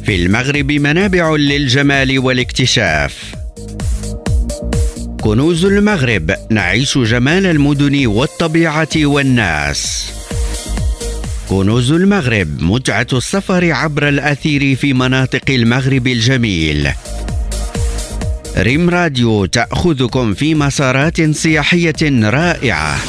في المغرب منابع للجمال والاكتشاف. كنوز المغرب، نعيش جمال المدن والطبيعة والناس. كنوز المغرب، متعة السفر عبر الأثير في مناطق المغرب الجميل. ريم راديو تأخذكم في مسارات سياحية رائعة.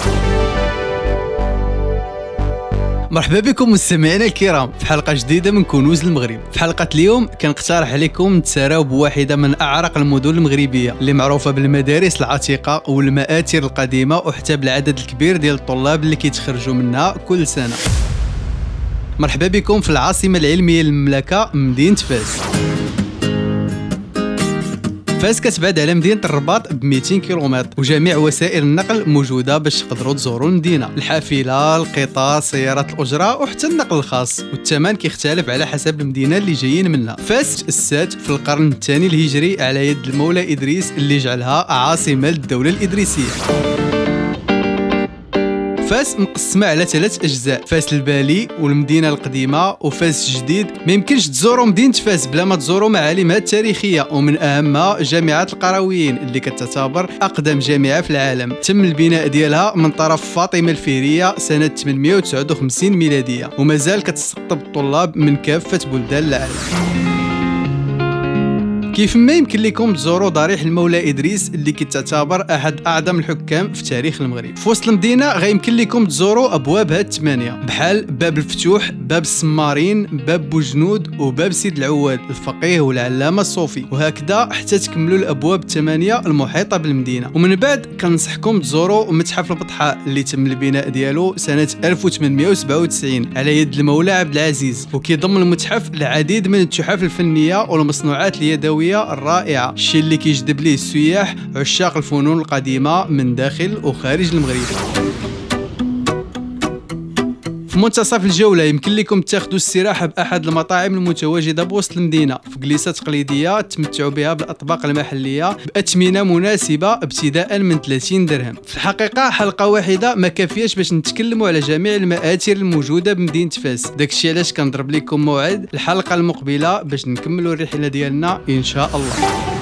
مرحبا بكم مستمعينا الكرام في حلقة جديدة من كنوز المغرب. في حلقة اليوم كنقترح عليكم نتساراو بواحدة من أعرق المدن المغربية اللي معروفة بالمدارس العتيقة والمآثر القديمة وحتى بالعدد الكبير ديال الطلاب اللي كيتخرجوا منها كل سنة. مرحبا بكم في العاصمة العلمية للمملكة، مدينة فاس. فاس كتبعد على مدينة الرباط ب 200 كيلومتر، وجميع وسائل النقل موجودة باش تقدروا تزوروا المدينة: الحافلة، القطار، سيارات الأجرة وحتى النقل الخاص، والثمن كيختلف على حسب المدينة اللي جايين منها. فاس تأسست في القرن الثاني الهجري على يد المولى إدريس اللي جعلها عاصمة للدولة الإدريسية. فاس مقسمة على 3 أجزاء: فاس البالي والمدينة القديمة وفاس الجديد. ما يمكنش تزوروا مدينة فاس بلا ما تزوروا معالمها التاريخية، ومن أهمها جامعة القرويين اللي كتعتبر أقدم جامعة في العالم. تم البناء ديالها من طرف فاطمة الفيرية سنة 859 ميلادية، ومازال كتستقطب الطلاب من كافة بلدان العالم. كيف ما يمكن لكم تزوروا ضريح المولى إدريس اللي كتعتبر أحد أعظم الحكام في تاريخ المغرب. في وسط المدينة غيمكن لكم تزوروا أبوابها 8 بحال باب الفتوح، باب السمارين، باب بوجنود، وباب سيد العواد الفقيه والعلامة الصوفي، وهكذا حتى تكملوا الأبواب 8 المحيطة بالمدينة. ومن بعد كنصحكم تزوروا متحف البطحاء اللي تم البناء ديالو سنة 1897 على يد المولى عبد العزيز، وكيضم المتحف العديد من التحف الفنية والمصنوعات اليدوية الرائعة، الشيء اللي كيجذب ليه السياح عشاق الفنون القديمة من داخل وخارج المغرب. في منتصف الجولة يمكن لكم تاخذوا استراحة بأحد المطاعم المتواجدة بوسط المدينة في جلسة تقليدية تمتعوا بها بالأطباق المحلية بأثمنة مناسبة ابتداء من 30 درهم. في الحقيقة حلقة واحدة ما كافياش باش نتكلموا على جميع المآثر الموجودة بمدينة فاس، داكشي علاش كنضرب لكم موعد الحلقة المقبلة باش نكملوا الرحلة ديالنا إن شاء الله.